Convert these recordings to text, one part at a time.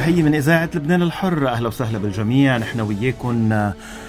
تحية من إذاعة لبنان الحر. أهلا وسهلا بالجميع. نحن وياكم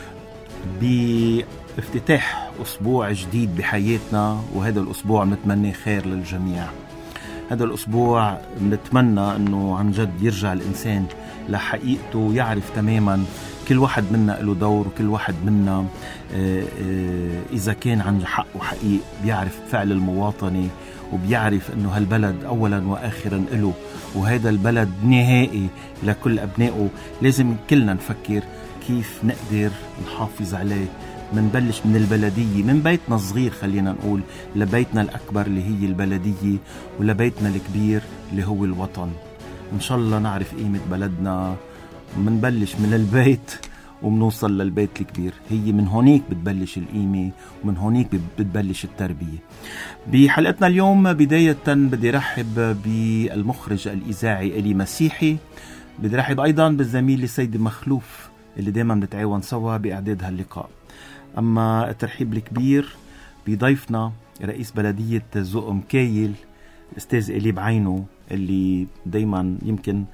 بافتتاح أسبوع جديد بحياتنا، وهذا الأسبوع نتمنى خير للجميع. هذا الأسبوع نتمنى أنه عن جد يرجع الإنسان لحقيقته، يعرف تماما كل واحد منا له دور، وكل واحد منا إذا كان عن حق وحقيق بيعرف فعل المواطنة، وبيعرف أنه هالبلد أولا وآخرا له، وهذا البلد نهائي لكل أبنائه. لازم كلنا نفكر كيف نقدر نحافظ عليه. منبلش من البلدية، من بيتنا الصغير خلينا نقول لبيتنا الأكبر اللي هي البلدية، ولبيتنا الكبير اللي هو الوطن. إن شاء الله نعرف قيمة بلدنا. منبلش من البيت ومنوصل للبيت الكبير. هي من هونيك بتبلش القيمة، ومن هونيك بتبلش التربية. بحلقتنا اليوم بداية بدي رحب بالمخرج الإذاعي إلي مسيحي. بدي رحب أيضا بالزميل السيد مخلوف اللي دايما بنتعاون سوا بإعداد هاللقاء. أما الترحيب الكبير بضيفنا رئيس بلدية زق مكايل الأستاذ إلي بعينه، اللي دايما يمكن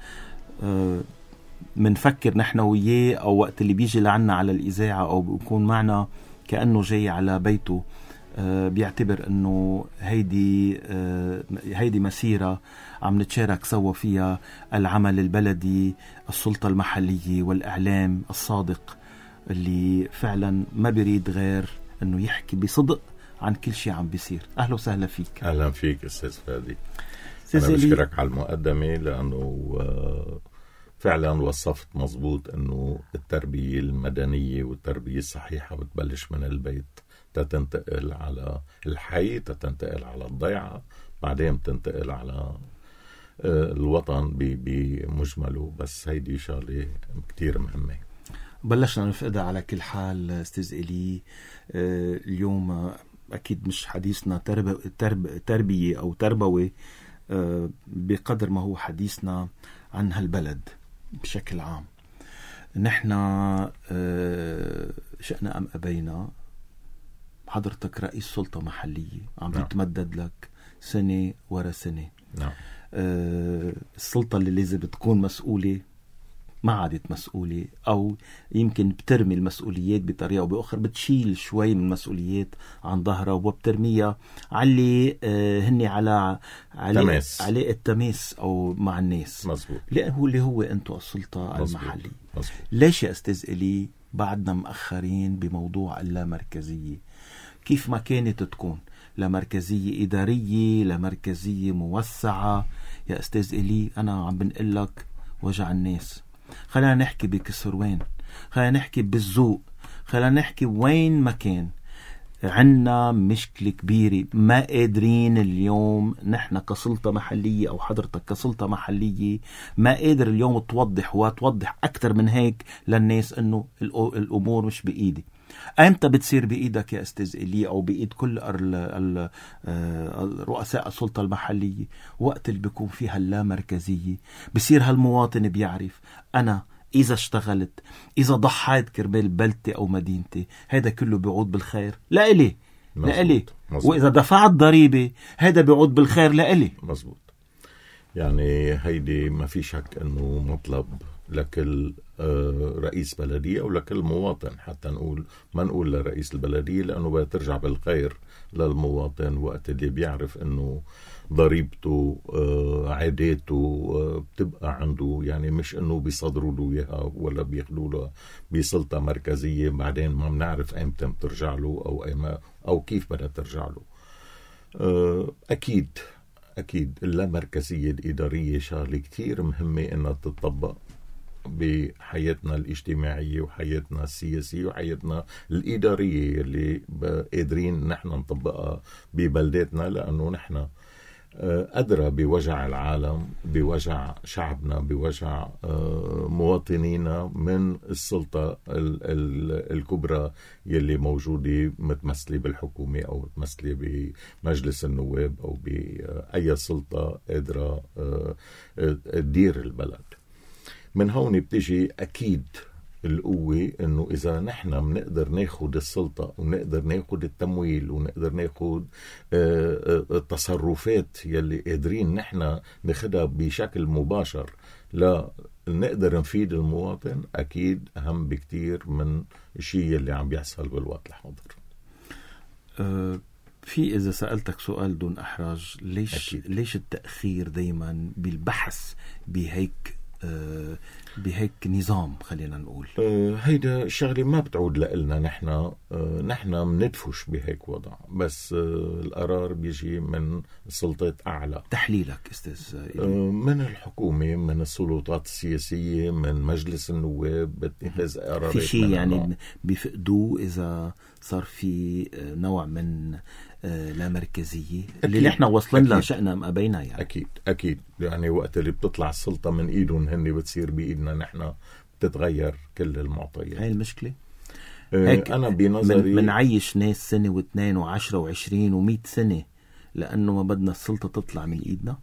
منفكر نحن وياه، أو وقت اللي بيجي لعنا على الإذاعة أو بيكون معنا كأنه جاي على بيته، بيعتبر أنه هيدي مسيرة عم نتشارك سوا فيها العمل البلدي، السلطة المحلية، والإعلام الصادق اللي فعلا ما بيريد غير أنه يحكي بصدق عن كل شيء عم بيصير. أهلا وسهلا فيك. أهلا فيك أستاذ فادي. أنا بشكرك على المقدمة، لأنه فعلا وصفت مزبوط أنه التربية المدنية والتربية الصحيحة بتبلش من البيت، تتنتقل على الحي، تتنتقل على الضيعة، بعدين تنتقل على الوطن بمجمله. بس هيدي شغلة كتير مهمة. بلشنا نفقدها على كل حال أستاذ إلي. اليوم أكيد مش حديثنا تربية أو تربوي بقدر ما هو حديثنا عن هالبلد بشكل عام. نحن شأنا أم أبينا حضرتك رئيس سلطة محلية عم بتمدد لك سنة ورا سنة. السلطة اللي لازم تكون مسؤولة ما عادت مسؤولة، أو يمكن بترمي المسؤوليات بطريقة أو بأخرى، بتشيل شوي من المسؤوليات عن ظهرها وبترميها على هني على التماس أو مع الناس. مزبوط. اللي هو أنتوا السلطة المحلية. مزبوط. ليش يا أستاذ إلي بعدنا مأخرين بموضوع اللامركزية؟ كيف ما كانت تكون لمركزية إدارية، لمركزية موسعة؟ يا أستاذ إلي أنا عم بنقلك وجع الناس. خلينا نحكي بكسروان، خلينا نحكي بالذوق، خلينا نحكي وين ما كان عنا مشكلة كبيرة. ما قادرين اليوم نحن كسلطة محلية أو حضرتك كسلطة محلية ما قادر اليوم توضح وتوضح أكتر من هيك للناس أنه الأمور مش بإيدي. أنت بتصير بإيدك يا أستاذ إلي أو بإيد كل رؤساء السلطة المحلية وقت اللي بيكون فيها اللامركزية. بصير هالمواطن بيعرف أنا إذا اشتغلت، إذا ضحيت كرمال بلدتي أو مدينتي، هذا كله بيعود بالخير لإلي. وإذا دفعت ضريبة هذا بيعود بالخير لإلي. مزبوط. يعني هيدي ما في شك أنه مطلب لكل رئيس بلدية أو لكل مواطن. حتى ما نقول لرئيس البلدية، لأنه بترجع بالخير للمواطن وقت اللي بيعرف أنه ضريبته عاداته بتبقى عنده. يعني مش أنه بيصدروا له إياها ولا بياخدوا له بسلطة مركزية بعدين ما بنعرف أيمتى بترجع له أو كيف بدها ترجع له. أكيد اللامركزية الإدارية شغلة كتير مهمة إنها تطبق بحياتنا الاجتماعية وحياتنا السياسية وحياتنا الإدارية اللي قادرين نحن نطبقها ببلداتنا، لأنه نحن أدرى بوجع العالم، بوجع شعبنا، بوجع مواطنينا من السلطة الكبرى يلي موجودة متمثلة بالحكومة أو متمثلة بمجلس النواب أو بأي سلطة قادرة تدير البلد. من هون بتجي أكيد القوة إنه إذا نحن بنقدر ناخد السلطة ونقدر ناخد التمويل ونقدر ناخد التصرفات يلي قادرين نحن ناخدها بشكل مباشر لا نقدر نفيد المواطن، أكيد أهم بكتير من الشيء اللي عم بيحصل بالوقت الحاضر. في إذا سألتك سؤال دون أحراج، ليش التأخير دايما بالبحث بهيك نظام؟ خلينا نقول هيدا الشغلة ما بتعود لنا نحن مندفش بهيك وضع، بس القرار بيجي من سلطات أعلى. تحليلك أستاذ؟ من الحكومة، من السلطات السياسية، من مجلس النواب باتخاذ قرارات. في شيء يعني بيفقدوه إذا صار في نوع من لا مركزية اللي نحن وصلنا لها شأننا مقابينا يعني. أكيد يعني وقت اللي بتطلع السلطة من إيدهم هن بتصير بإيدنا نحن، بتتغير كل المعطيات. هاي المشكلة. أنا بنظري من عيش ناس سنة واثنين وعشرة وعشرين ومئة سنة لأنه ما بدنا السلطة تطلع من إيدنا.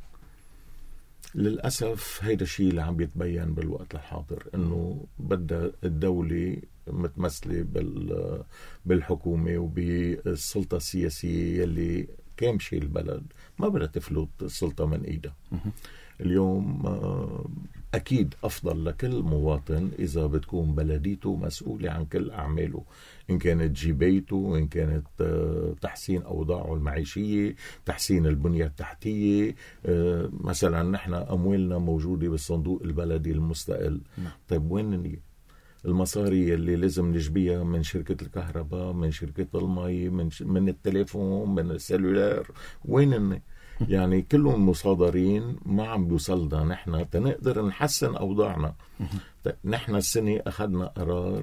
للأسف هيدا الشيء اللي عم بيتبين بالوقت الحاضر، إنه بدها الدولة متمثلة بالحكومة وبالسلطة السياسية اللي كامشي البلد، ما بدها تفلت السلطة من إيدها. اليوم أكيد أفضل لكل مواطن إذا بتكون بلديته مسؤولة عن كل أعماله، إن كانت جبايته، إن كانت تحسين أوضاعه المعيشية، تحسين البنية التحتية. مثلا نحن أموالنا موجودة بالصندوق البلدي المستقل. طيب وين المصاري اللي لازم نجبيها من شركة الكهرباء، من شركة المي، من التليفون، من السلولار؟ وين يعني كلهم مصادرين ما عم بيوصلنا نحن تنقدر نحسن أوضاعنا. نحن السنة أخذنا قرار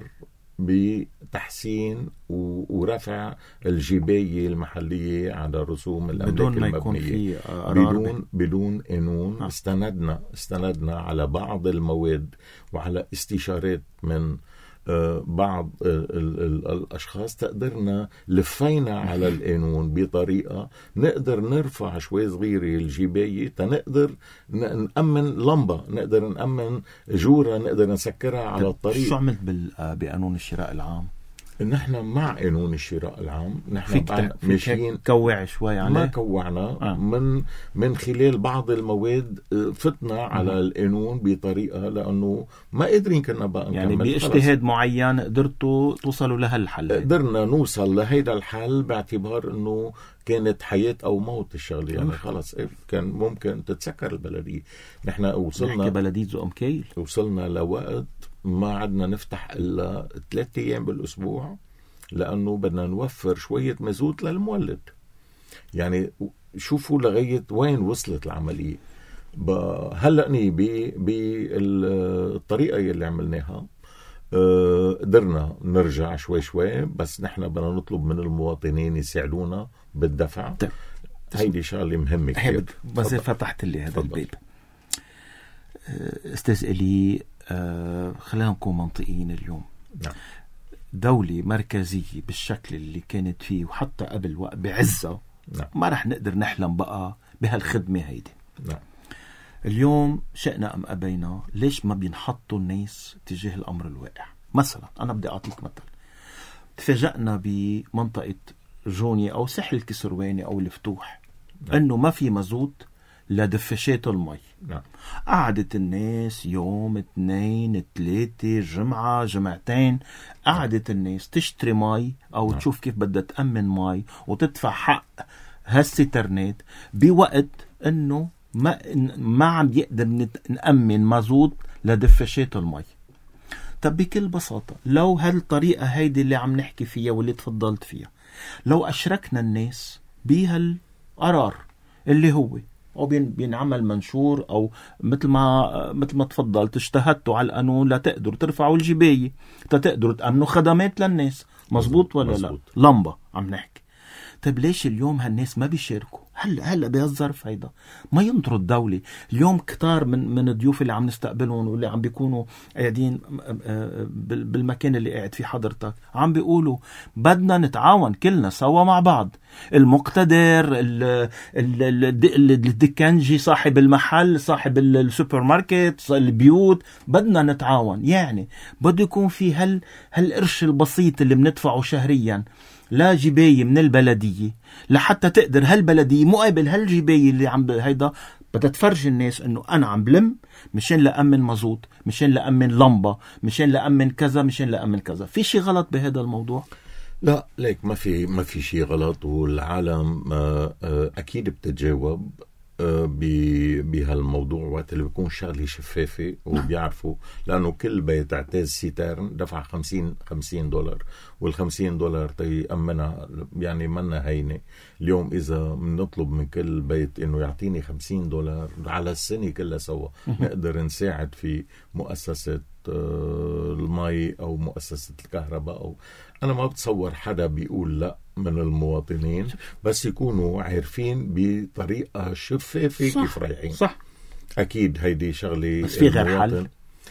بتحسين ورفع الجباية المحلية على رسوم الأملاك المبنية بدون قانون. استندنا على بعض المواد وعلى استشارات من بعض الأشخاص، تقدرنا لفينا على القانون بطريقة نقدر نرفع شوي صغيرة الجباية، تنقدر نأمن لمبة، نقدر نأمن جورة، نقدر نسكرها على الطريق. شو عملت بقانون الشراء العام؟ نحن مع قانون الشراء العام، نحن ماشيين كوع شوي عليه. ما كوعنا من خلال بعض المواد فتنا على القانون بطريقة لأنه ما قادرين كنا بقى يعني باجتهاد معين قدرتوا توصلوا لهالحل. قدرنا نوصل لهيدا الحل باعتبار أنه كانت حياة أو موت الشغلة، يعني خلص كان ممكن تتسكر البلدية. نحن وصلنا بلدية زقم كيل، وصلنا لوقت ما عدنا نفتح إلا 3 أيام بالأسبوع لأنه بدنا نوفر شوية مازوت للمولد. يعني شوفوا لغاية وين وصلت العملية. هلأني بالطريقة اللي عملناها قدرنا نرجع شوي، بس نحن بدنا نطلب من المواطنين يساعدونا بالدفع. هيدي شغلة مهمة كتير. بس فتحت لي هذا الباب أستاذ إلي. خلينا نكون منطقيين اليوم. نعم. دولة مركزية بالشكل اللي كانت فيه وحتى قبل وقت بعزة، نعم. ما رح نقدر نحلم بقى بهالخدمة هيدي. نعم. اليوم شئنا أم أبينا، ليش ما بينحطوا الناس تجاه الأمر الواقع؟ مثلا أنا بدي أعطيك مثل. تفاجأنا بمنطقة جونيا أو ساحل الكسرواني أو الفتوح، نعم. أنه ما في مازوت لدفشات المي. نعم. قعدت الناس يوم 2 3 جمعة جمعتين، قعدت الناس تشتري مي أو نعم. تشوف كيف بدها تأمن مي وتدفع حق هالسترنات بوقت أنه ما عم يقدر نأمن مازوت لدفشات المي. طب بكل بساطة لو هالطريقة هيدي اللي عم نحكي فيها واللي تفضلت فيها، لو أشركنا الناس بهالقرار اللي هو أو بينعمل منشور أو مثل ما تفضلت اجتهدتوا على القانون لتقدروا ترفعوا الجباية، تقدروا تأمنوا خدمات للناس. مزبوط ولا لا؟ لمبة عم نحكي. طيب ليش اليوم هالناس ما بيشاركوا؟ هلا بهالظرف هيدا ما ينطروا الدولة. اليوم كتار من الضيوف اللي عم نستقبلهم واللي عم بيكونوا قاعدين بالمكان اللي قاعد فيه حضرتك عم بيقولوا بدنا نتعاون كلنا سوا مع بعض، المقتدر، الدكانجي، صاحب المحل، صاحب السوبر ماركت، البيوت، بدنا نتعاون. يعني بده يكون في هالقرش البسيط اللي بندفعه شهريا لا جباية من البلدية لحتى تقدر هالبلدية مقابل هالجباية اللي عم هيدا بدها تفرج الناس انه انا عم بلم مشان لأمن مزوت، مشان لأمن لمبة، مشان لأمن كذا، مشان لأمن كذا. في شيء غلط بهذا الموضوع؟ لا، ليك ما في شيء غلط، والعالم اكيد بتتجاوب بهالموضوع وقت اللي بيكون شغله شفافه وبيعرفوا. لانه كل بيت اعتاز سيتارن دفع $50 وال$50 تيأمنها يعني منا هينه. اليوم اذا بنطلب من كل بيت انه يعطيني $50 على السنه كلها سوا، نقدر نساعد في مؤسسه المي او مؤسسه الكهرباء. او انا ما بتصور حدا بيقول لا من المواطنين، بس يكونوا عارفين بطريقه شفافه كيف رايحين. صح، اكيد هيدي شغله. بس في غير حل.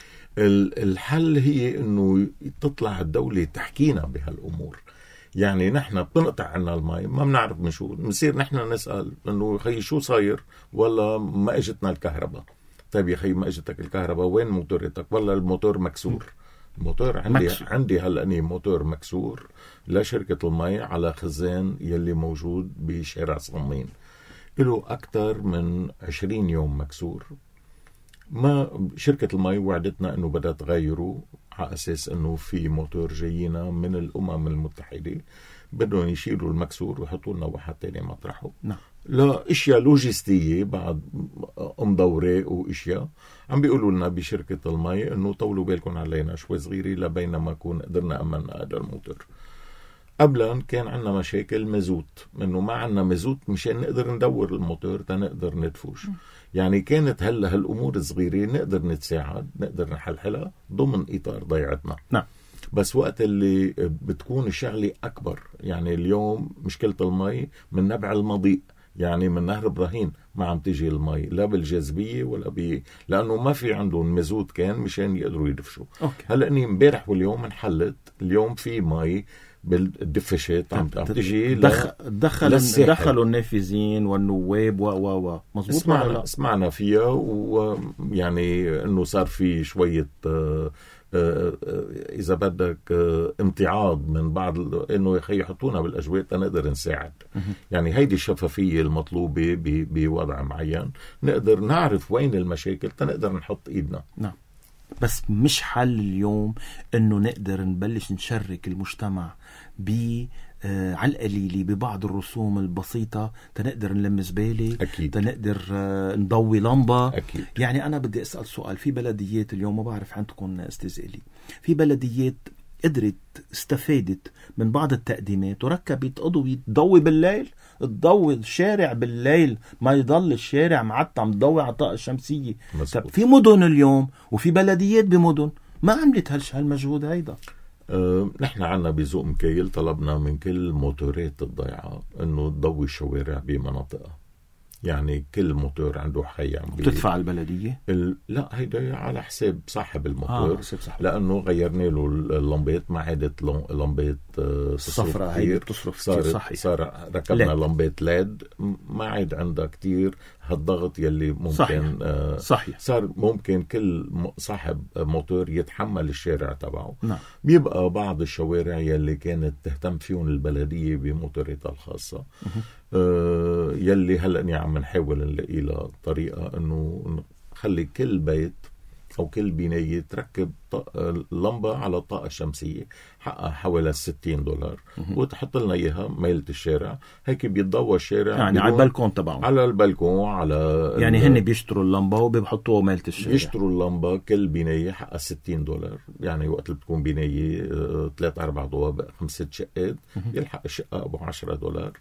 الحل هي انه تطلع الدوله تحكينا بهالامور. يعني نحن بتنقطع عنا المي، ما بنعرف من شو بنصير نحن نسال انه خي شو صاير، ولا ما اجتنا الكهرباء. طيب يا خي ما اجتك الكهرباء، وين موتورتك؟ والله الموتور مكسور. الموتور عندي هلا اني موتور مكسور لشركة المي على خزان يلي موجود بشارع صمين، له أكتر من 20 يوم مكسور. ما شركة المي وعدتنا انه بدها تغيره على اساس انه في موتور جايينا من الامم المتحدة بدهم يشيلوا المكسور ويحطوا لنا واحد تاني مطرحه. نعم. لا اشياء لوجستية بعد دورة واشياء عم بيقولوا لنا بشركة المي انه طولوا بالكم علينا شوي صغيرة لبينما كون قدرنا امنا هذا الموتور. قبلا كان عنا مشاكل مزوت، انه ما عنا مزوت مشان نقدر ندور الموتور تنقدر ندفوش. يعني كانت هلا هالامور الصغيرة نقدر نتساعد، نقدر نحلحلها ضمن اطار ضيعتنا. نعم. بس وقت اللي بتكون الشغلة اكبر، يعني اليوم مشكلة المي من نبع المضيق، يعني من نهر إبراهيم ما عم تيجي المي لا بالجاذبية ولا لأنه ما في عندهم مزود كان مشان يقدروا يدفشوا. هلأ إني امبارح واليوم انحلت، اليوم في مي بالدفشات عم تيجي دخلوا النافذين والنواب مظبوط. سمعنا فيها، ويعني إنه صار في شوية إذا بدك امتعاض من بعض إنه يحطونا بالأجواء تنقدر نساعد. يعني هيدي الشفافية المطلوبة بوضع معين، نقدر نعرف وين المشاكل تنقدر نحط إيدنا. نعم. بس مش حل اليوم إنه نقدر نبلش نشرك المجتمع على القليلة ببعض الرسوم البسيطة تنقدر نلم زبالة، تنقدر نضوي لمبة. أكيد. يعني أنا بدي أسأل سؤال. في بلديات اليوم، ما بعرف عندكم أستاذ إلي، في بلديات قدرت استفادت من بعض التقديمات وركبت أضوية تضوي بالليل، تضوي الشارع بالليل، ما يضل الشارع معتم، تضوي على الطاقة الشمسية. طب في مدن اليوم وفي بلديات بمدن ما عملت هالمجهود هيدا. نحن عنا بذوق مكيل طلبنا من كل موتورات الضيعة انه تضوي الشوارع بمناطقها. يعني كل موتور عنده حي عم بتدفع البلدية؟ لا، هيدا على حساب صاحب الموتور. لأنه غيرنا له اللمبات، ما عادت لمبات الصفرة هيدا بتصرف كتير. صار ركبنا لمبات ليد، ما عاد عندها كتير هالضغط يلي ممكن. صحيح. صار ممكن كل صاحب موتور يتحمل الشارع تبعه. نعم. بيبقى بعض الشوارع يلي كانت تهتم فيهم البلدية بموتوراتها الخاصة، يلي هلأ عم نحاول نلاقي لها طريقة انه نخلي كل بيت او كل بناية تركب لمبة على الطاقة الشمسية، حقها حوالي $60 وتحط لنا اياها ميلة الشارع، هيك بيتضوى الشارع يعني على البلكون تبعهم، على البلكون، على يعني هن بيشتروا اللمبة وبيحطوها ميلة الشارع. بيشتروا اللمبة كل بناية حقها $60. يعني وقت اللي بتكون بناية 3-4 ضوابق 5 شقات يلحق الشقة ابو $10.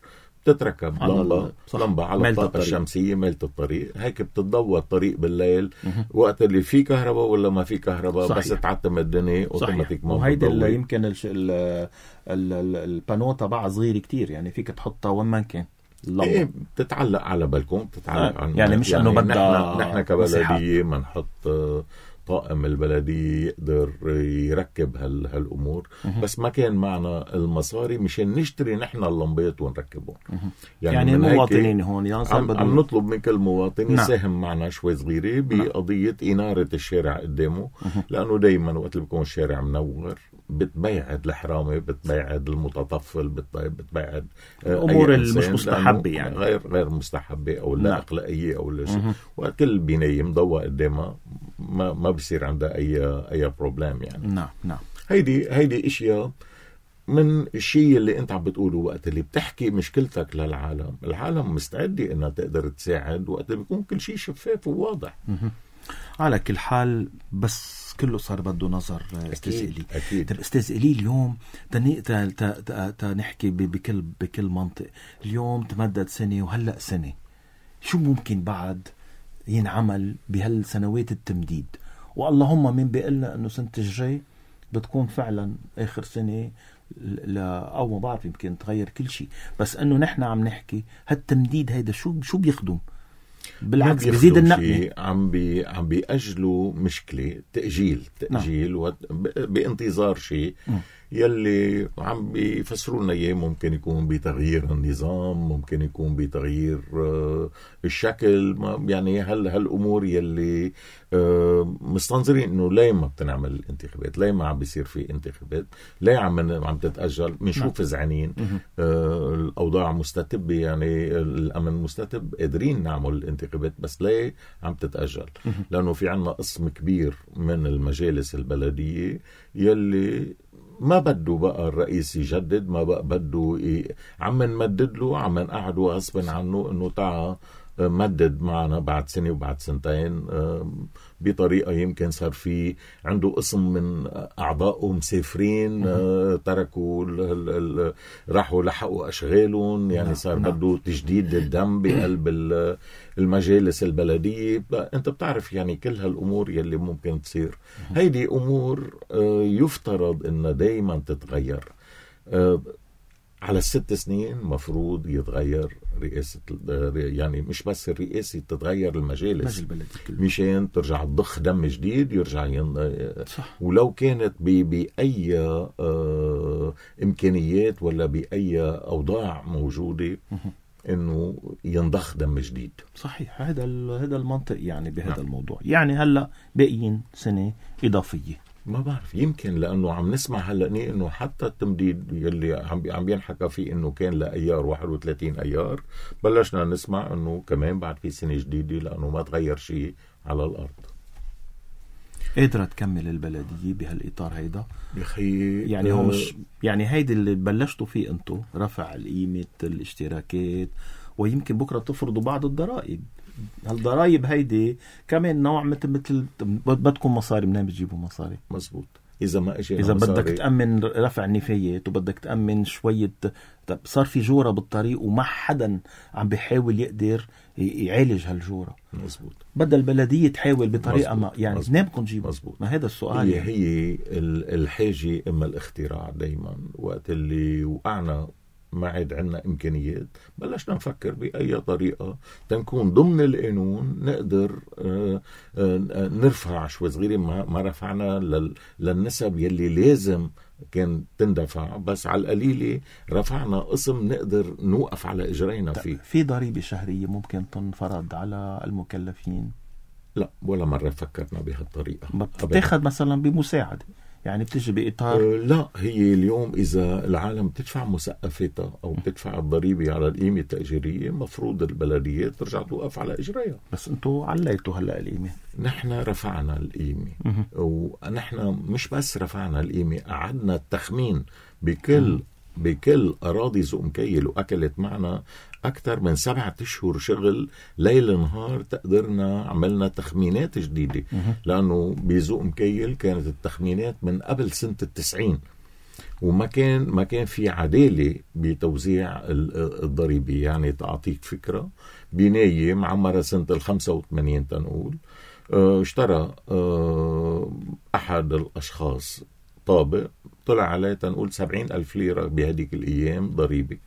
بتتركب لمبة على الطاقة الشمسية ميلة الطريق، هيك بتضوى الطريق بالليل وقت اللي في كهرباء ولا ما في كهرباء. بس تعتم الدنيا اوتوماتيك. وهيدا اللي يمكن البانو تبعها صغير كتير، يعني فيك تحطها وين ما كان. إيه بتتعلق على بالكم، بتتعلق يعني مش انه بدها نحن كبلدية ما نحط طاقم البلدية يقدر يركب هالأمور. بس ما كان معنا المصاري مشان نشتري نحن اللمبات ونركبهم. يعني مواطنين هون عم نطلب من كل مواطن يساهم معنا شوي صغيرة بقضية إنارة الشارع قدامه. لأنه دايما وقت اللي بيكون الشارع منور بتبيعد الحرامة، بتبيعد المتطفل، بتبيعد الأمور المش مستحبة، يعني غير مستحبة أو لا أخلاقية أو لا شيء. وكل بينايم ضوء قدامها ما بصير عندها أي بروبلام يعني. نعم. هيدي إشياء من الشيء اللي أنت عم بتقوله وقت اللي بتحكي مشكلتك للعالم. العالم مستعدة إنها تقدر تساعد وقت اللي بيكون كل شيء شفاف وواضح. على كل حال بس كله صار بده نظر. أستاذ إلي، أكيد. أستاذ إلي اليوم نحكي بكل منطق. اليوم تمدد سنة وهلأ سنة، شو ممكن بعد ينعمل بهالسنوات التمديد؟ واللهم من بيقلنا أنه سنة الجاي بتكون فعلا آخر سنة، أو ما بعرف يمكن تغير كل شيء. بس أنه نحن عم نحكي هالتمديد هيدا شو بيخدم؟ بالعكس بيزيد النقمة. عم بيأجلوا مشكلة، تأجيل بانتظار شيء يلي عم بيفسروا لنا اياه. ممكن يكون بتغيير النظام، ممكن يكون بتغيير الشكل. يعني هالامور يلي مستنظرين انه ليه ما بتنعمل الانتخابات، ليه ما عم بيصير في انتخابات، ليه عم تتأجل. بنشوف زعلانين، الاوضاع مستتبة، يعني الامن مستتب، قادرين نعمل الانتخابات، بس ليه عم تتأجل؟ لانه في عنا قسم كبير من المجالس البلدية يلي ما بده بقى الرئيس يجدد، ما بقى بده عم نمدد له، عم نقعده غصبا عنه انه تعا مدد معنا بعد سنة وبعد سنتين بطريقة. يمكن صار في عنده قسم من أعضائه مسافرين، تركوا راحوا لحقوا أشغالهم. يعني صار بده تجديد الدم بقلب المجالس البلدية. أنت بتعرف يعني كل هالأمور يلي ممكن تصير. هيدي أمور يفترض إنها دايما تتغير. على 6 سنين مفروض يتغير رئاسة، يعني مش بس الرئاسة، تتغير المجالس مشان ترجع تضخ دم جديد يرجع ولو كانت بأي إمكانيات ولا بأي أوضاع موجودة إنه ينضخ دم جديد. صحيح. هذا المنطق يعني بهذا الموضوع. يعني هلأ باقيين سنة إضافية، ما بعرف، يمكن لأنه عم نسمع هلأني إنه حتى التمديد يلي عم بينحكى فيه إنه كان لأيار 31 أيار، بلشنا نسمع إنه كمان بعد في سنة جديدة لأنه ما تغير شيء على الأرض. قدرت تكمل البلدية بهالإطار هيدا يا خي؟ يعني هو مش يعني هيدا اللي بلشتوا فيه أنتو، رفع القيمة الاشتراكات، ويمكن بكرة تفرضوا بعض الضرائب. هالضرائب هيدي كمان نوع مثل بدكم مصاري، منين بتجيبوا مصاري؟ مزبوط. إذا بدك تأمن رفع النفايات وبدك تأمن شوية، صار في جورة بالطريق وما حدا عم بيحاول يقدر يعالج هالجورة. مزبوط. بدل البلدية تحاول بطريقة ما، يعني منين بدكم تجيبوا؟ ما هذا السؤال. هي الحاجة إما الاختراع. دايما وقت اللي وقعنا ما عاد عنا إمكانيات بلشنا نفكر بأي طريقة تنكون ضمن القانون نقدر نرفع شوي صغيرة. ما رفعنا للنسب يلي لازم كان تندفع، بس على القليلة رفعنا قسم نقدر نوقف على إجرينا فيه. في ضريبة شهرية ممكن تنفرض على المكلفين؟ لا، ولا مرة فكرنا بهالطريقة. بتاخد مثلا بمساعدة، يعني بتجي بإطار لا، هي اليوم إذا العالم تدفع مسقفتها أو بتدفع الضريبة على القيمة التأجيرية، مفروض البلديات ترجع توقف على إجرائها. بس أنتوا عليتوا هلأ القيمة. نحن رفعنا القيمة، ونحن مش بس رفعنا القيمة، قعدنا التخمين بكل أراضي زقم كيل، وأكلت معنا أكثر من 7 أشهر شغل ليل نهار. تقدرنا عملنا تخمينات جديدة، لأنه بزقم كيل كانت التخمينات من قبل سنة 90، وما كان في عدالة بتوزيع الضريبة. يعني تعطيك فكرة، بناية معمرة سنة 85 تنقول، اشترى أحد الأشخاص طابق طلع عليه تنقول 70,000 ليرة بهديك الأيام ضريبة.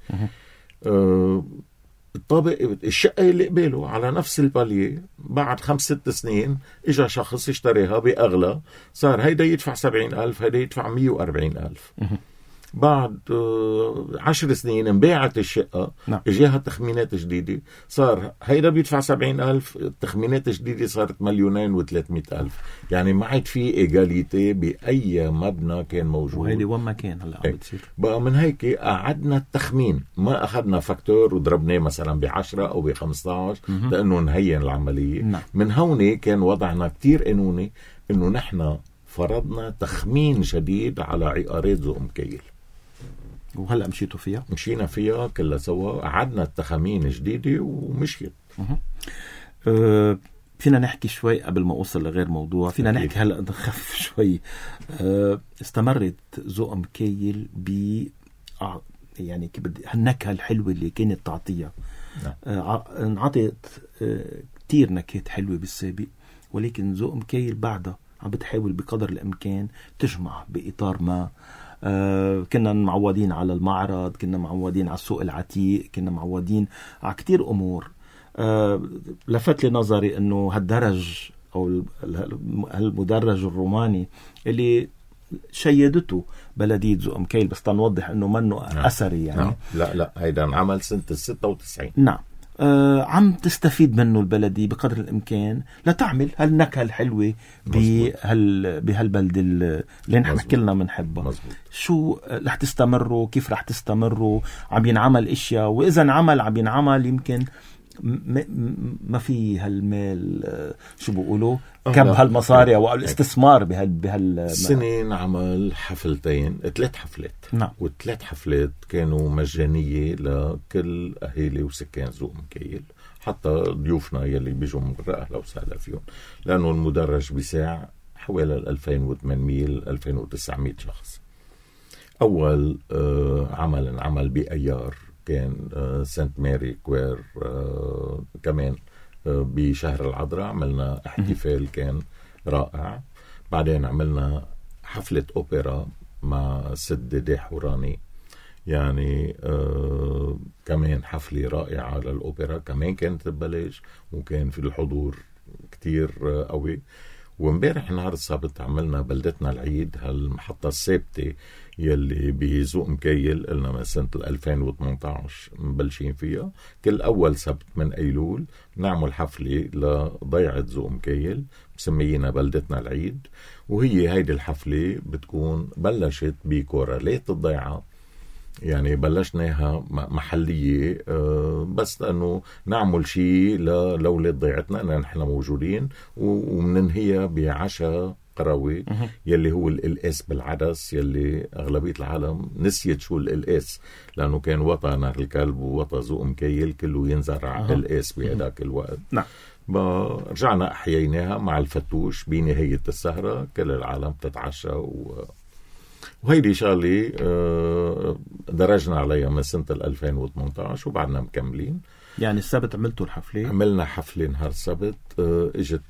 الطابق الشقة اللي قبله على نفس الباليه بعد 5-6 سنين اجا شخص اشتريها بأغلى، صار هيدا يدفع 70,000 هيدا يدفع 140,000. بعد 10 سنين انباعت الشقة، اجاها تخمينات جديدة، صار هيدا بيدفع 70,000، التخمينات جديدة صارت 2,300,000. يعني ما عاد في إيجاليتي بأي مبنى كان موجود، وهيدي وين ما كان هلا عم بتصير. بقى من هيك قعدنا التخمين، ما أخذنا فاكتور وضربناه مثلا ب10 أو ب15 لأنه نهين العملية. من هون كان وضعنا كتير قانوني، إنه نحن فرضنا تخمين جديد على عقارات ذو مكيل. وهلأ مشيتوا فيها؟ مشينا فيها كلها سوا، قعدنا التخمين جديدة ومشيت. فينا نحكي شوي قبل ما أوصل لغير موضوع، فينا نحكي هلأ نخفف شوي. استمرت ذو مكيل يعني هالنكهة الحلوة اللي كانت تعطيها. انعطت كتير نكهات حلوة بالسابق، ولكن ذو مكيل بعدها عم بتحاول بقدر الإمكان تجمع بإطار ما. كنا معودين على المعرض، كنا معودين على السوق العتيق، كنا معودين على كتير أمور. لفت لي نظري أنه هالدرج أو هالمدرج الروماني اللي شيدته بلدية ذو مكيل، بس تنوضح أنه منه أثري يعني. لا هيدا انعمل سنة 96. نعم. عم تستفيد منه البلدية بقدر الإمكان لتعمل هالنكهة الحلوة بهالبلدة اللي نحن كلنا منحبها. شو رح تستمروا؟ كيف رح تستمروا؟ عم ينعمل إشياء، وإذا عم ينعمل يمكن ما في هالمال، شو بيقولوا كم هالمصاري او الاستثمار سنين عمل 3 حفلات. نعم. و3 حفلات كانوا مجانية لكل أهالي وسكان ذو مكيل، حتى ضيوفنا يلي بيجوا من برا أهلا وسهلا فيهم، لأنه المدرج بساع حوالي 2800-2900 شخص. أول عمل بأيار كان سانت ماري كوير، كمان بشهر العذراء عملنا احتفال كان رائع. بعدين عملنا حفلة أوبرا مع سد دي حوراني، يعني كمان حفلة رائعة للأوبرا، كمان كانت ببلاش وكان في الحضور كتير قوي. ومبارح نهار السبت عملنا بلدتنا العيد، هالمحطة الثابتة يلي بذو مكيل قلنا من سنة 2018 مبلشين فيها. كل أول سبت من أيلول نعمل حفلة لضيعة ذو مكيل مسميينا بلدتنا العيد، وهي هيدي الحفلة بتكون بلشت بكورالات الضيعة. يعني بلشناها محلية بس لأنه نعمل شيء لأولاد ضيعتنا أننا نحن موجودين، ومننهيها بعشاء قروي يلي هو الإلقاس بالعدس، يلي أغلبية العالم نسيت شو الإلقاس، لأنه كان وطا نهر الكلب ووطا ذو مكيل كله ينزرع الإلقاس بهداك الوقت. نعم. رجعنا أحييناها مع الفتوش بنهاية السهرة، كل العالم تتعشى وهيدي شغلة درجنا عليها من سنة 2018 وبعدنا مكملين. يعني السبت عملتوا الحفلة؟ عملنا حفلة نهار السبت، اجت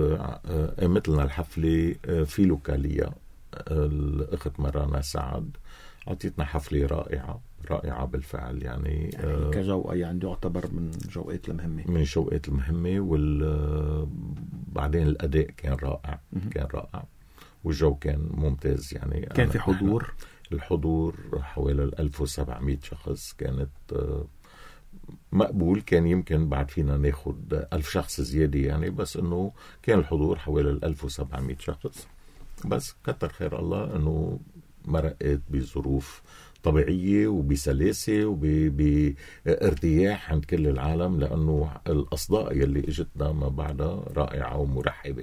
مثلنا الحفلة في لوكالية الأخت مرانا سعد، عطيتنا حفلة رائعة بالفعل. يعني كجوقة يعني يعتبر من جوقات المهمة، من جوقات المهمة. وبعدين الأداء كان رائع، كان رائع والجو كان ممتاز. يعني كان في حضور، الحضور حوالي 1700 شخص، كانت مقبول. كان يمكن بعد فينا ناخد 1000 شخص زيادة يعني، بس انه كان الحضور حوالي 1700 شخص. بس كتر خير الله انه مرقت بظروف طبيعية وبسلاسة وبارتياح عند كل العالم، لأنه الأصداء يلي اجتنا ما بعدها رائعة ومرحبة.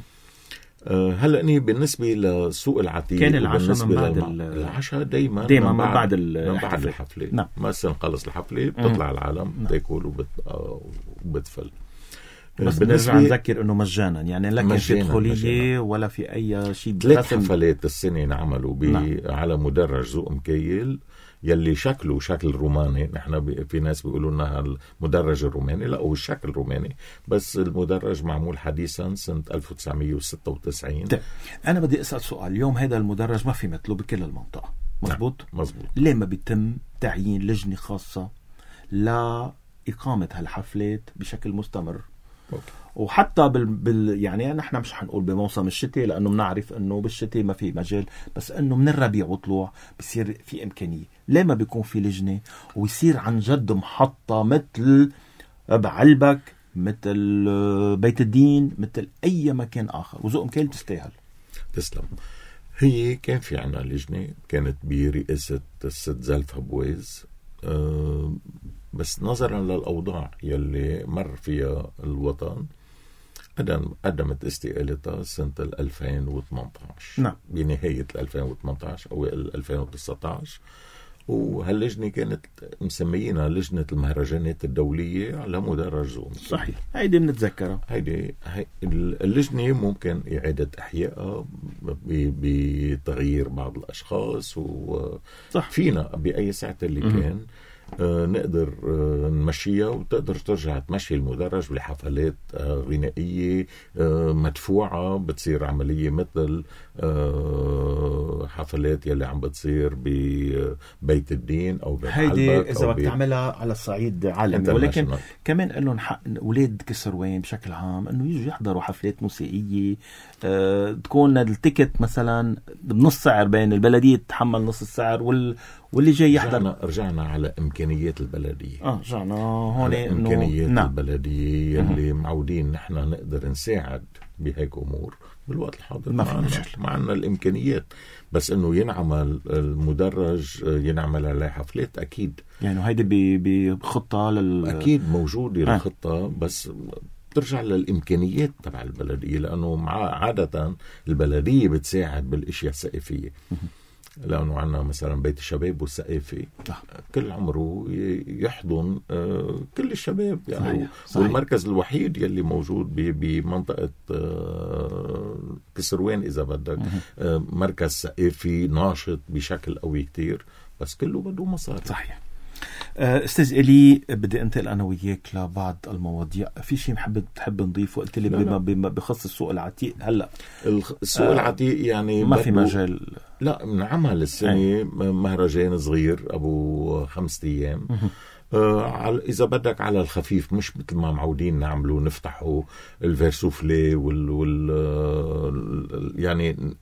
هلا اني بالنسبه لسوق العتيق كان العشاء من بعد العشاء دايما من بعد الحفله. نعم. ما نخلص الحفله بتطلع العالم تاكل وبتفل. بس بنرجع نذكر انه مجانا، يعني لك في دخولية ولا في اي شيء. 3 حفلات السنة انعملوا على مدرج ذوق مكيل يلي شكله شكل روماني. نحن في ناس بيقولوا انها المدرج الروماني، لا هو الشكل روماني، بس المدرج معمول حديثا سنة 1996. انا بدي اسأل سؤال، اليوم هذا المدرج ما في مثله بكل المنطقة، مزبوط؟ مزبوط. ليه ما بيتم تعيين لجنة خاصة لإقامة هالحفلات بشكل مستمر؟ وحتى يعني نحن مش حنقول بموسم الشتاء لأنه بنعرف أنه بالشتاء ما في مجال، بس أنه من الربيع وطلوع بيصير في إمكانية. ليه ما بيكون في لجنة ويصير عن جد محطة مثل بعلبك، مثل بيت الدين، مثل أي مكان آخر؟ وذوق مكيل تستاهل. تسلم. هي كان في عنا لجنة كانت برئاسة الست زلفة بويز، بس نظرا للأوضاع يلي مر فيها الوطن قدمت استقالتها سنة 2018. نعم. بنهاية 2018 أو 2019. وهاللجنة كانت مسميينها لجنة المهرجانات الدولية على مدرج زوم. صحيح، هيدي بنتذكرها. هيدي اللجنة ممكن إعادة إحيائها بتغيير بعض الأشخاص، وفينا بأي ساعة اللي كان نقدر نمشيها وتقدر ترجع تمشي المدرج بحفلات غنائية مدفوعة. بتصير عملية مثل حفلات يلي عم بتصير ببيت الدين أو هيدي إذا بتعملها على الصعيد عالمي، ولكن كمان لهم حق أولاد كسروان بشكل عام إنه يجوا يحضروا حفلات موسيقية تكون التيكت مثلا بنص سعر، بين البلدية تتحمل نص السعر واللي جاي يحضر. رجعنا على إمكانيات البلدية. رجعنا هون إمكانيات البلدية يلي معودين نحن نقدر نساعد بهيك أمور. بالوقت الحاضر ما عنا الإمكانيات، بس إنه ينعمل المدرج ينعمل عليه حفلات أكيد. يعني هيدي بخطة أكيد موجودة الخطة، بس ترجع للإمكانيات تبع البلدية، لأنه عادة البلدية بتساعد بالإشياء الثقافية. لأنه عنا مثلا بيت الشباب والثقافي كل عمره يحضن كل الشباب يعني. صحيح. والمركز الوحيد يلي موجود بمنطقة كسروان إذا بدك مركز ثقافي ناشط بشكل قوي كتير، بس كله بده مصاري. صحيح. استاذ إلي، بدي انتقل انا وياك لبعض المواضيع. في شيء بتحب نضيفه؟ قلت لي بخص السوق العتيق. هلا السوق العتيق يعني ما في مجال. لا، نعمل السنة مهرجان صغير ابو 5 أيام إذا بدك على الخفيف، مش مثل ما معودين نعمله نفتحه الفيرسوفلي يعني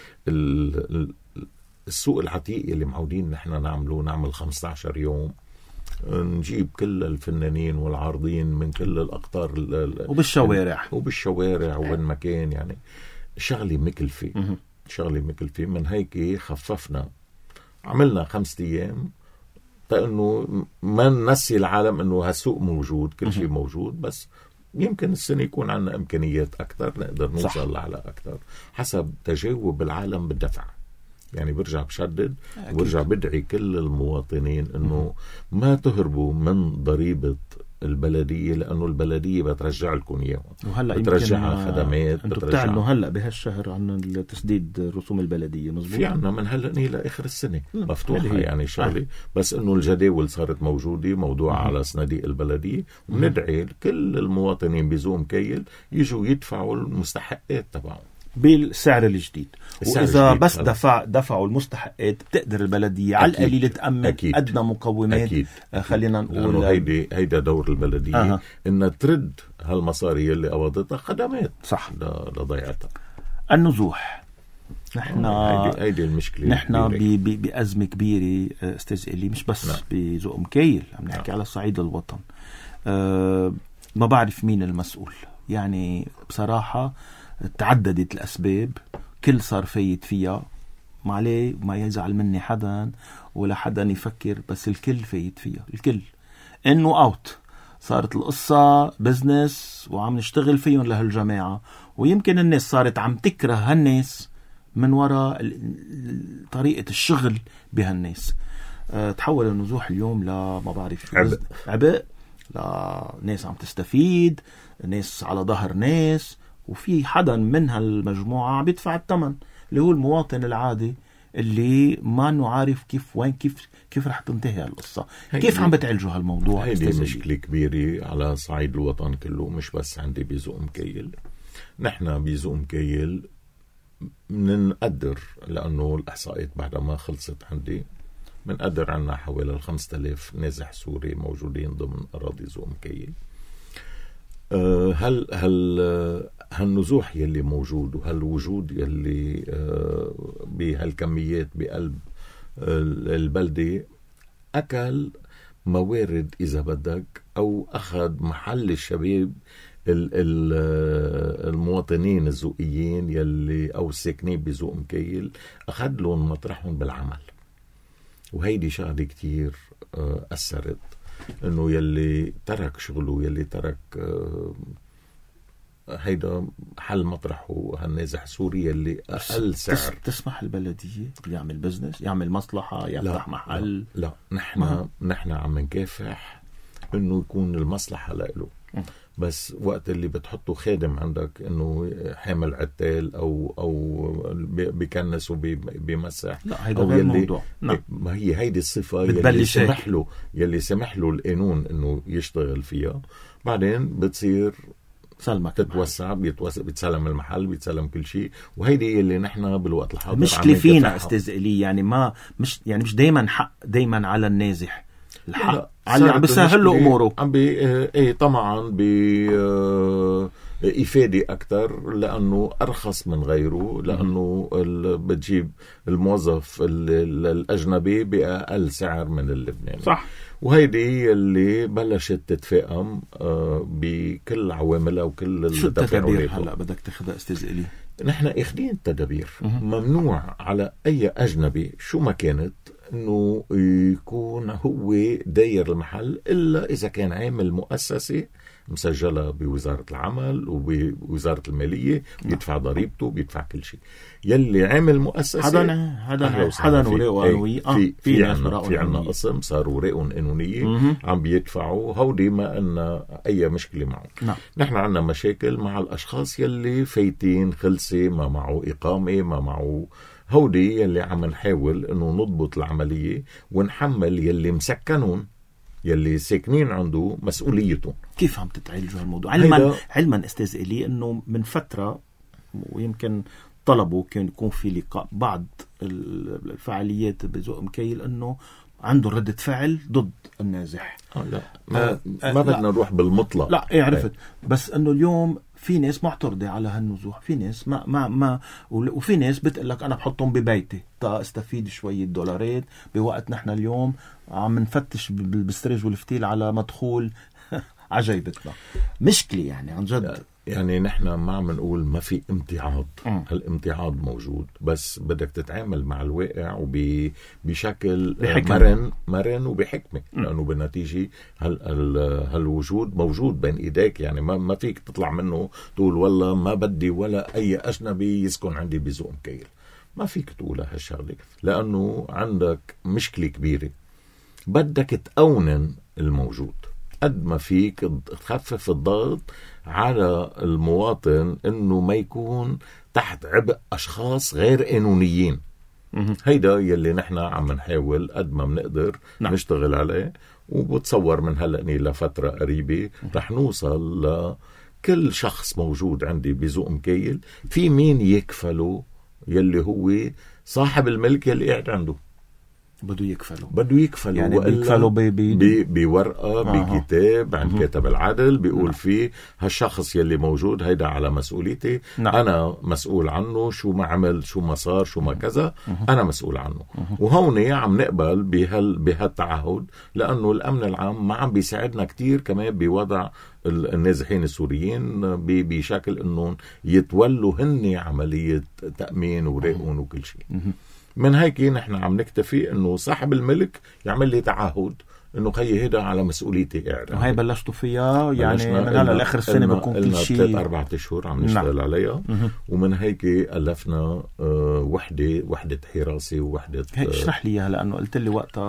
السوق العتيق اللي معودين نحن نعمل 15 يوم، نجيب كل الفنانين والعارضين من كل الأقطار وبالشوارع وين مكان. يعني شغلي مكلفة. من هيك خففنا، عملنا 5 أيام فإنه ما ننسي العالم إنه هالسوق موجود، كل شيء موجود، بس يمكن السنة يكون عنا إمكانيات أكتر نقدر نوصل على أكتر حسب تجاوب العالم بالدفع. يعني برجع بشدد وبرجع بدعي كل المواطنين إنه ما تهربوا من ضريبة البلدية، لأنه البلدية بترجع لكم إياهم، بترجعها خدمات. أنتوا بتعلنوا هلأ بهالشهر عن تسديد رسوم البلدية، مزبوط؟ في عنا من هلأ إلى آخر السنة مفتوحة يعني شغلة. بس إنه الجداول صارت موجودة موضوع على صناديق البلدية، وندعي كل المواطنين بذوق مكيل يجوا يدفعوا المستحقات تبعهم بالسعر الجديد. وإذا بس دفعوا المستحقات بتقدر البلدية على القليل تأمن أدنى مقومات. خلينا نقول هيدا دور البلدية إنها ترد هالمصاري اللي قبضتها خدمات. صح. لضيعتها. النزوح، نحن هيدي المشكلة. نحن بأزمة كبيرة استاذ إلي، مش بس بذوق مكيل، عم نحكي على صعيد الوطن. ما بعرف مين المسؤول. يعني بصراحة تعددت الأسباب، كل صار فايت فيها، ما عليه وما يزعل مني حدا ولا حدا يفكر، بس الكل فايت فيها، الكل إنه أوت. صارت القصة بزنس وعم نشتغل فيهم لهالجماعة، ويمكن الناس صارت عم تكره هالناس من وراء طريقة الشغل بهالناس. تحول النزوح اليوم ما بعرف عبء لناس عم تستفيد، ناس على ظهر ناس، وفي حدا من هالمجموعة بيدفع الثمن اللي هو المواطن العادي اللي ما انه عارف كيف رح تنتهي القصة. كيف عم بتعالجوا هالموضوع؟ هيدي مشكلة كبيرة على صعيد الوطن كله، مش بس عندي بذوق مكيل. نحن بذوق مكيل منقدر، لأنه الإحصائيات بعد ما خلصت عندي منقدر عنا حوالي 5000 نازح سوري موجودين ضمن أراضي ذوق مكيل. هالنزوح يلي موجود وهالوجود يلي بهالكميات بقلب البلدة أكل موارد إذا بدك، أو أخذ محل الشباب المواطنين الذوقيين يلي أو الساكنين بذوق مكيل، أخذ لهم مطرحهم بالعمل. وهيدي شغلة كتير أثرت، إنه يلي ترك شغله، يلي ترك هيدا حل مطرحه هالنازح سوري يلي أقل سعر. تسمح البلدية يعمل بزنس، يعمل مصلحة، يفتح محل؟ لا نحن عم نكافح إنه يكون المصلحة له. بس وقت اللي بتحطه خادم عندك إنه حامل عتال أو بيكنس وبيمسح، لا هيدا غير موضوع. ما هي هيدي الصفة يلي سمح له القانون إنه يشتغل فيها. بعدين بتصير تتوسع، بيتسلم المحل، بيتسلم كل شيء. وهيدي اللي نحن بالوقت الحاضر مشكلة فينا أستاذ إلي، يعني مش دايما حق دايما على النازح، الحق على اللي عم بيسهل له أموره. طبعا إفادة أكتر، لأنه أرخص من غيره، لأنه بتجيب الموظف الأجنبي بأقل سعر من اللبناني. صح. وهيدي اللي بلشت تتفاقم بكل عواملها وكل التدابير. هلأ بدك تاخدها أستاذ إلي. نحن اخدين التدابير. ممنوع على أي أجنبي شو ما كانت إنه يكون هو داير المحل، إلا إذا كان عامل مؤسسة مسجلة بوزارة العمل وبوزارة المالية، بيدفع ضريبته، بيدفع كل شيء. يلي عامل مؤسسة حدا ورقه قانونية. في عنا قسم صاروا ورقهم قانونية عم بيدفعوا. هودي ما أن أي مشكلة معه. نحن عنا مشاكل مع الأشخاص يلي فايتين خلصة، ما معه إقامة، ما معه. هودي يلي عم نحاول إنه نضبط العملية ونحمل يلي مسكنون، يلي ساكنين عنده مسؤوليته. كيف عم تتعالجوا هالموضوع؟ علما أستاذ إلي إنه من فترة، ويمكن طلبوا كان يكون في لقاء بعض الفعاليات بذوق مكيل إنه عنده ردة فعل ضد النازح. لا ما بدنا نروح بالمطلق. لا عرفت. بس إنه اليوم في ناس معترضة على هالنزوح، في ناس ما وفي ناس بتقلك أنا بحطهم ببيتي تا استفيد شوية دولارات، بوقت نحن اليوم عم نفتش بالستريج والفتيل على مدخول عجيبتنا. مشكلة يعني عن جد. يعني نحن ما عم نقول ما في امتعاض. الامتعاض موجود، بس بدك تتعامل مع الواقع وبشكل مرن وبحكمة، لأنه بالنتيجة هالوجود موجود بين إيديك. يعني ما فيك تطلع منه تقول والله ما بدي ولا أي أجنبي يسكن عندي بذوق مكيل. ما فيك تقول هالشغلة، لأنه عندك مشكلة كبيرة. بدك تقونن الموجود قد ما فيك، تخفف الضغط على المواطن إنه ما يكون تحت عبء أشخاص غير قانونيين. هيدا يلي نحن عم نحاول قد ما بنقدر نشتغل عليه. وبتصور من هلأ لفترة قريبة رح نوصل لكل شخص موجود عندي بذوق مكيل في مين يكفله، يلي هو صاحب الملك يلي قاعد عنده. بده يكفلوا يعني بيكفلوا بورقة بكتاب عن كاتب العدل بيقول فيه هالشخص يلي موجود هيدا على مسؤوليتي. أنا مسؤول عنه، شو ما عمل، شو ما صار، شو ما كذا، أنا مسؤول عنه. وهون عم نقبل بهالتعهد، لأنه الأمن العام ما عم بيساعدنا كتير كمان بوضع النازحين السوريين بشكل أنه يتولوا هن عملية تأمين ورقون وكل شيء. من هيك نحن عم نكتفي انه صاحب الملك يعمل لي تعهد انه خيي هيدا على مسؤوليتي قاعد. وهي بلشتوا فيها يعني من هلا لاخر السنه بكون كل شيء 3-4 اشهر عم نشتغل عليها. ومن هيك الفنا وحده حراسه ووحده. اشرح لي اياها، لانه قلت لي وقتها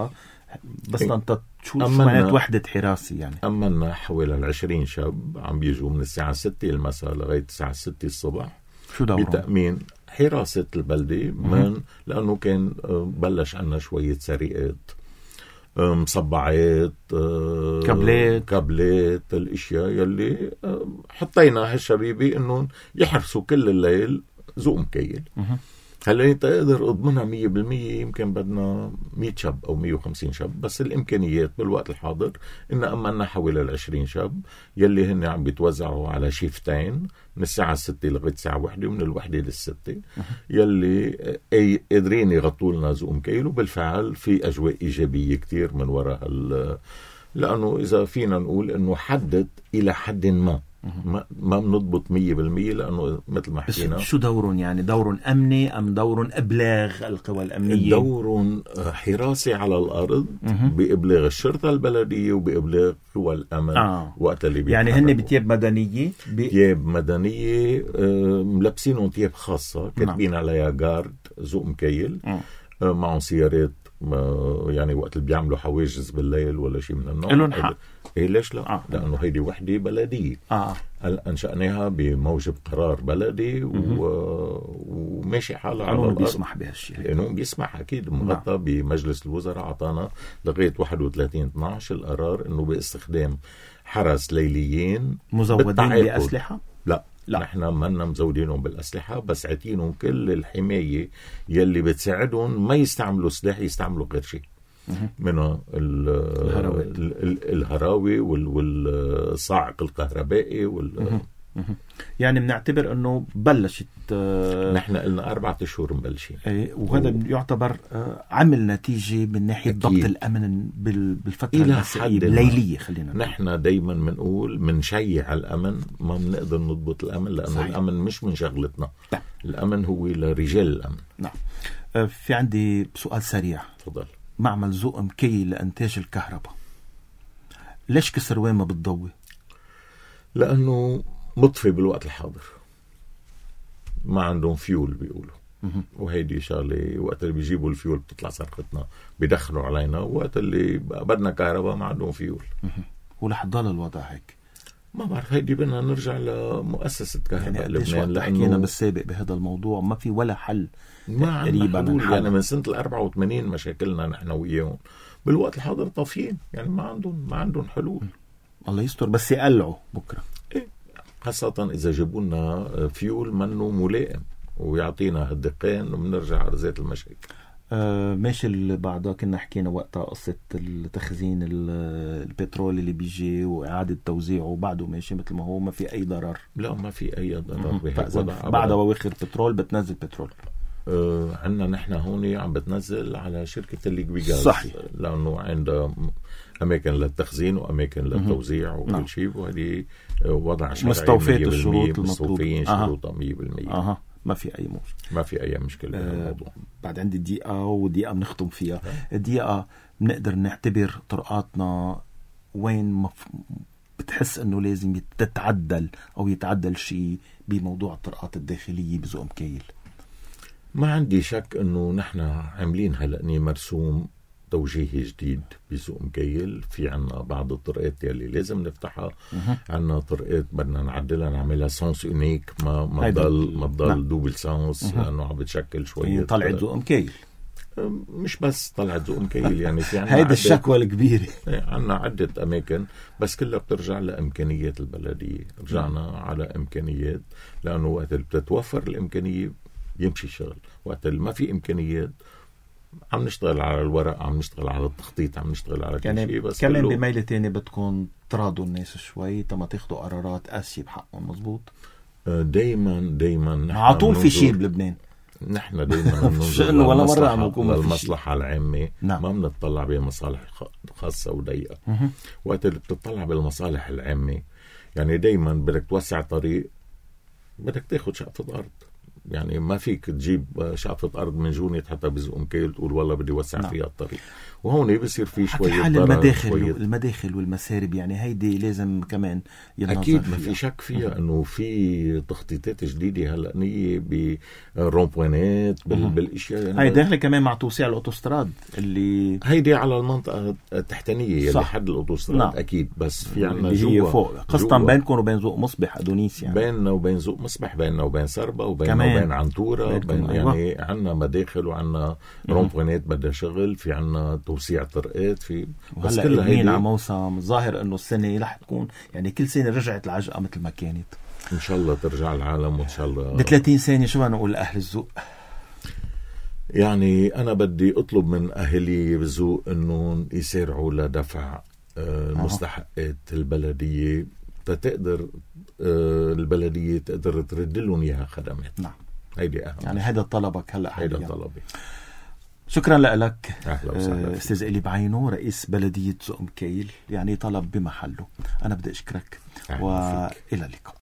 بس انت شو معنات وحدة حراسة يعني؟ أمنا حوالي 20 شاب عم بيجوا من الساعة 6 المساء لغاية الساعة 6 الصبح. شو دورهم؟ بتأمين حراسة البلدة لأنه كان بلش عنا شوية سرقات، مصبعات، كابلات، الاشياء يلي حطينا هالشبيبي انه يحرسوا كل الليل ذوق مكيل. هلا انت تقدر اضمنها 100%، يمكن بدنا 100 شاب او 150 شاب، بس الامكانيات بالوقت الحاضر ان امنا حوالي 20 شاب يلي هن عم بيتوزعوا على شيفتين من الساعة 6 لغاية الساعة 1 ومن 1 لل6 يلي قادرين يغطوا لنا ذوق مكيل. وبالفعل في اجواء ايجابية كتير من وراء لانه اذا فينا نقول انه حدد الى حد ما بنضبط 100%، لأنه مثل ما حكينا. شو دورهم يعني؟ دورهم أمني أم دورهم إبلاغ القوى الأمنية؟ دورهم حراسي على الأرض، بإبلاغ الشرطة البلدية وبإبلاغ قوى الأمن. وقت اللي يعني هن بتياب مدنية تياب مدنية، ملبسينهم تياب خاصة كاتبين عليها جارد ذوق مكيل، معهم سيارات يعني وقت اللي بيعملوا حواجز بالليل ولا شيء من النوع. لهم حق. إيه ليش لا؟ لأنه هيدي وحدة بلدية أنشأناها بموجب قرار بلدي وماشي حالها على الأرض. بيسمح بهالشيء، لأنه بيسمح أكيد، مغطى بمجلس الوزراء عطانا لغاية 31/12 القرار إنه باستخدام حرس ليليين مزودين بأسلحة. لا نحن منا مزودينهم بالأسلحة، بس عطينهم كل الحماية يلي بتساعدهم ما يستعملوا سلاح، يستعملوا غير شيء منها الهراوي والصاعق الكهربائي يعني بنعتبر انه بلشت. نحن قلنا 4 أشهر مبلشين، وهذا يعتبر عمل نتيجة من ناحية ضبط الأمن بالفترة المسائية الليلية. خلينا نحن دايما بنقول منشيع الأمن، ما بنقدر نضبط الأمن لأنه صحيح. الأمن مش من شغلتنا. الأمن هو لرجال الأمن. نعم. في عندي سؤال سريع. تفضل. معمل ذوق مكيل لإنتاج الكهرباء، ليش كسروان ما بتضوي؟ لأنه مطفي بالوقت الحاضر، ما عندهم فيول بيقولوا. وهيدي شغلة وقت اللي بيجيبوا الفيول بتطلع صرختنا، بيدخلوا علينا. وقت اللي بدنا كهرباء ما عندهم فيول. ورح يضل الوضع هيك؟ ما بعرف، هيدي بدنا نرجع لمؤسسة كهرباء يعني لبنان. لأنه حكينا بالسابق بهذا الموضوع ما في ولا حل. ما عندنا حلول. يعني من سنة 84 مشاكلنا نحن وياهم، بالوقت الحاضر طافيين، يعني ما عندهم حلول. الله يستر، بس يقلعوا بكرة. خاصة إذا جابوا لنا فيول منه ملائم ويعطينا هالدقين وبنرجع على ذات المشاكل. ماشي اللي بعدها كنا حكينا وقتها قصة التخزين البترول اللي بيجي وإعادة توزيعه، وبعده ماشي مثل ما هو، ما في أي ضرر. لا ما في أي ضرر بعد أواخر بترول بتنزل بترول. عندنا نحن هون عم بتنزل على شركة الليكويغاز. صحيح. لأنه عندها أماكن للتخزين وأماكن للتوزيع وكل شيء، وهذه وضع شرعي مستوفية الشروط مستوفين شروطها 100%. ما في أي مشكلة. ما في أي مشكلة بالموضوع. بعد عندي دقيقة ودقيقة بنختم فيها. دقيقة بنقدر نعتبر طرقاتنا وين بتحس أنه لازم تتعدل أو يتعدل شيء بموضوع الطرقات الداخلية بذوق مكيل؟ ما عندي شك أنه نحن عاملين هلأني مرسوم توجيهي جديد بذوق مكيل. في عنا بعض الطرقات يلي لازم نفتحها، عنا طرقات بدنا نعدلها نعملها سانس اونيك، ما تضل دوبل سانس، لأنه عم بتشكل شوية طلعت ذوق مكيل. مش بس طلعت ذوق مكيل، يعني في عنا هيدا الشكوى الكبيرة. عنا عدة أماكن، بس كلها بترجع لإمكانيات البلدية. رجعنا على إمكانيات، لأنه وقت اللي بتتوفر الإمكانية يمشي الشغل. وقت اللي ما في إمكانيات عم نشتغل على الورق، عم نشتغل على التخطيط، عم نشتغل على كل شيء. بس كمان بميلة تاني بدكم تراضوا الناس شوي تما تاخدوا قرارات قاسية بحقهم. مظبوط. دايما على طول في شيء بلبنان. نحن دايما ننظر للمصلحة العامة. نعم. ما بنطلع بمصالح خاصة وضيقة. وقت اللي بتطلع بالمصالح العامة، يعني دايما بدك توسع طريق، بدك تاخد شقفة أرض، يعني ما فيك تجيب شقفة أرض من جوني حتى بزق مكيل تقول والله بدي وسع فيها الطريق. وهون بصير في شوية حال المداخل والمسارب، يعني هيدي لازم كمان ينظر أكيد ما في شك فيها أنه في تخطيطات جديدة هلأ نية برومبوينات بالاشياء يعني. هاي داخله كمان مع توسيع الاوتوستراد اللي هيدي على المنطقه التحتانيه اللي حد الاوتوستراد اكيد، بس في عندنا جوا فوق خاصه بينكم وبين ذوق مصبح ادونيس، يعني بيننا وبين ذوق مصبح، بيننا وبين سربا، وبيننا وبين عنتوره، يعني عندنا مداخل وعندنا رومبوينات بدها شغل، في عندنا توسيع طرقات في. بس كلها هيدي على موسم ظاهر انه السنه رح تكون يعني كل سنه رجعت العجقه مثل ما كانت. ان شاء الله ترجع العالم وان شاء الله. ب 30 ثانيه شو نقول لاهل الذوق؟ يعني انا بدي اطلب من اهلي الذوق انه يسارعوا لدفع المستحقات البلديه تقدر البلديه تقدر ترد لهم اياها خدمات. نعم هيدي اهم، يعني هذا طلبك هلا. هيدا طلبي. شكرا لك استاذ إلي بعينو رئيس بلدية ذوق مكيل، يعني طلب بمحله. أنا بدي أشكرك وإلى اللقاء.